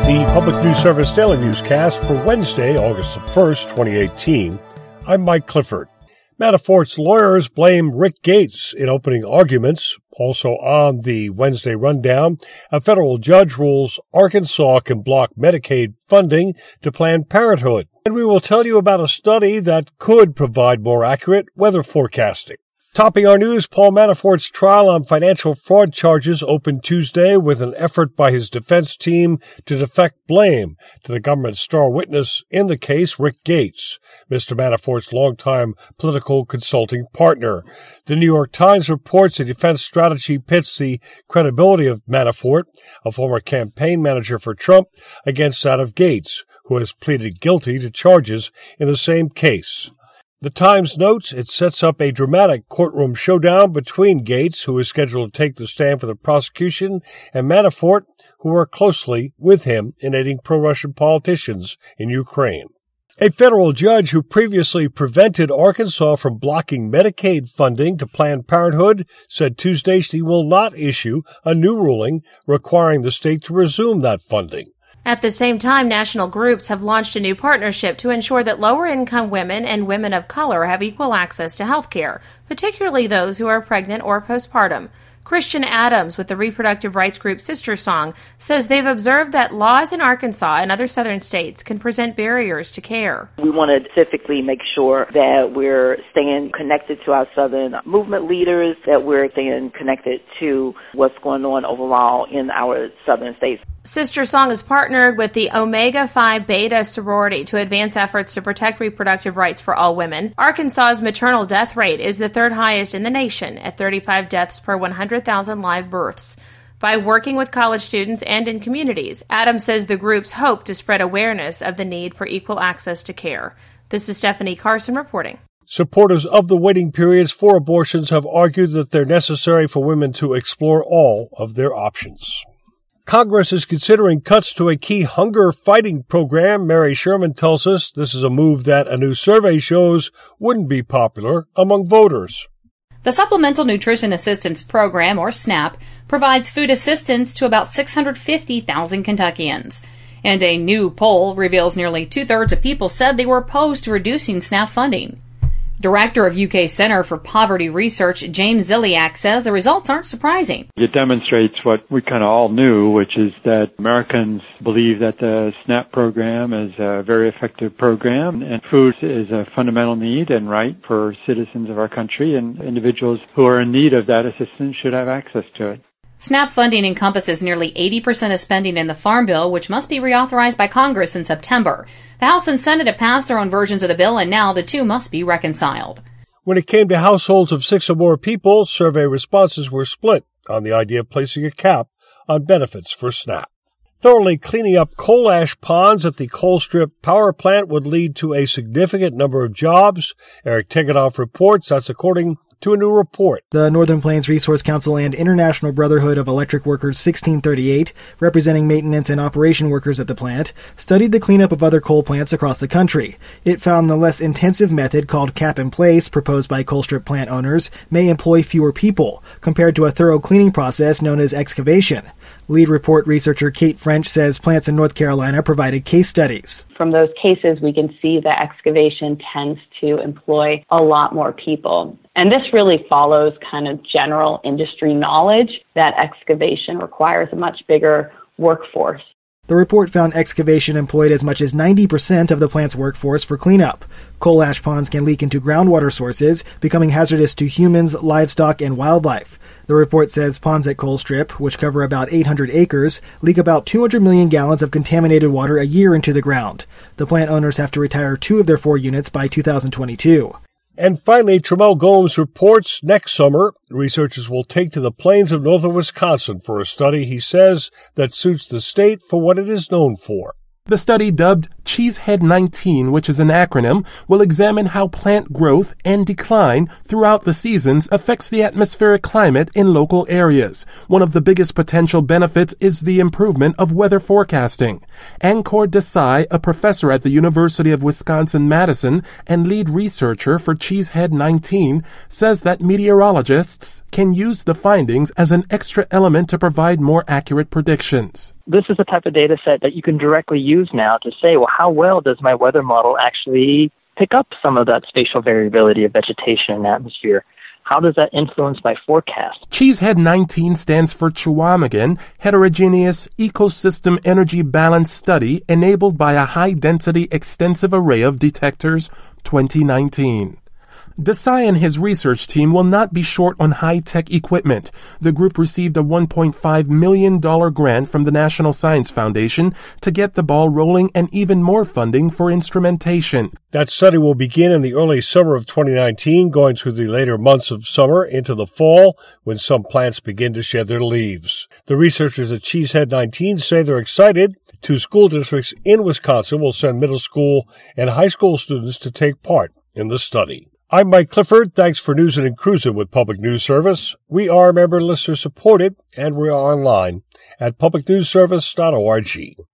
The Public News Service Daily Newscast for Wednesday, August 1st, 2018. I'm Mike Clifford. Manafort's lawyers blame Rick Gates in opening arguments. Also on the Wednesday rundown, a federal judge rules Arkansas can block Medicaid funding to Planned Parenthood. And we will tell you about a study that could provide more accurate weather forecasting. Topping our news, Paul Manafort's trial on financial fraud charges opened Tuesday with an effort by his defense team to deflect blame to the government's star witness in the case, Rick Gates, Mr. Manafort's longtime political consulting partner. The New York Times reports the defense strategy pits the credibility of Manafort, a former campaign manager for Trump, against that of Gates, who has pleaded guilty to charges in the same case. The Times notes it sets up a dramatic courtroom showdown between Gates, who is scheduled to take the stand for the prosecution, and Manafort, who worked closely with him in aiding pro-Russian politicians in Ukraine. A federal judge who previously prevented Arkansas from blocking Medicaid funding to Planned Parenthood said Tuesday she will not issue a new ruling requiring the state to resume that funding. At the same time, national groups have launched a new partnership to ensure that lower-income women and women of color have equal access to health care, particularly those who are pregnant or postpartum. Christian Adams with the reproductive rights group SisterSong says they've observed that laws in Arkansas and other southern states can present barriers to care. We want to specifically make sure that we're staying connected to our southern movement leaders, that we're staying connected to what's going on overall in our southern states. SisterSong has partnered with the Omega Phi Beta sorority to advance efforts to protect reproductive rights for all women. Arkansas's maternal death rate is the third highest in the nation at 35 deaths per 100,000 live births. By working with college students and in communities, Adams says the groups hope to spread awareness of the need for equal access to care. This is Stephanie Carson reporting. Supporters of the waiting periods for abortions have argued that they're necessary for women to explore all of their options. Congress is considering cuts to a key hunger fighting program. Mary Sherman tells us this is a move that a new survey shows wouldn't be popular among voters. The Supplemental Nutrition Assistance Program, or SNAP, provides food assistance to about 650,000 Kentuckians. And a new poll reveals nearly two-thirds of people said they were opposed to reducing SNAP funding. Director of UK Center for Poverty Research, James Ziliak, says the results aren't surprising. It demonstrates what we kind of all knew, which is that Americans believe that the SNAP program is a very effective program, and food is a fundamental need and right for citizens of our country, and individuals who are in need of that assistance should have access to it. SNAP funding encompasses nearly 80% of spending in the Farm Bill, which must be reauthorized by Congress in September. The House and Senate have passed their own versions of the bill, and now the two must be reconciled. When it came to households of 6 or more people, survey responses were split on the idea of placing a cap on benefits for SNAP. Thoroughly cleaning up coal ash ponds at the Colstrip power plant would lead to a significant number of jobs. Eric Tegetthoff reports that's according to a new report. The Northern Plains Resource Council and International Brotherhood of Electric Workers 1638, representing maintenance and operation workers at the plant, studied the cleanup of other coal plants across the country. It found the less intensive method called cap in place, proposed by Colstrip plant owners, may employ fewer people, compared to a thorough cleaning process known as excavation. Lead report researcher Kate French says plants in North Carolina provided case studies. From those cases, we can see that excavation tends to employ a lot more people. And this really follows kind of general industry knowledge that excavation requires a much bigger workforce. The report found excavation employed as much as 90% of the plant's workforce for cleanup. Coal ash ponds can leak into groundwater sources, becoming hazardous to humans, livestock, and wildlife. The report says ponds at Colstrip, which cover about 800 acres, leak about 200 million gallons of contaminated water a year into the ground. The plant owners have to retire 2 of their 4 units by 2022. And finally, Tramel Gomes reports next summer, researchers will take to the plains of northern Wisconsin for a study, he says, that suits the state for what it is known for. The study, dubbed Cheesehead 19, which is an acronym, will examine how plant growth and decline throughout the seasons affects the atmospheric climate in local areas. One of the biggest potential benefits is the improvement of weather forecasting. Ankur Desai, a professor at the University of Wisconsin-Madison and lead researcher for Cheesehead 19, says that meteorologists can use the findings as an extra element to provide more accurate predictions. This is the type of data set that you can directly use now to say, well, how well does my weather model actually pick up some of that spatial variability of vegetation and atmosphere? How does that influence my forecast? Cheesehead 19 stands for Chequamegon Heterogeneous Ecosystem Energy Balance Study enabled by a high-density extensive array of detectors 2019. Desai and his research team will not be short on high-tech equipment. The group received a $1.5 million grant from the National Science Foundation to get the ball rolling and even more funding for instrumentation. That study will begin in the early summer of 2019, going through the later months of summer into the fall when some plants begin to shed their leaves. The researchers at Cheesehead 19 say they're excited. 2 school districts in Wisconsin will send middle school and high school students to take part in the study. I'm Mike Clifford. Thanks for Newsin' and Cruisin' with Public News Service. We are member listener supported, and we are online at publicnewsservice.org.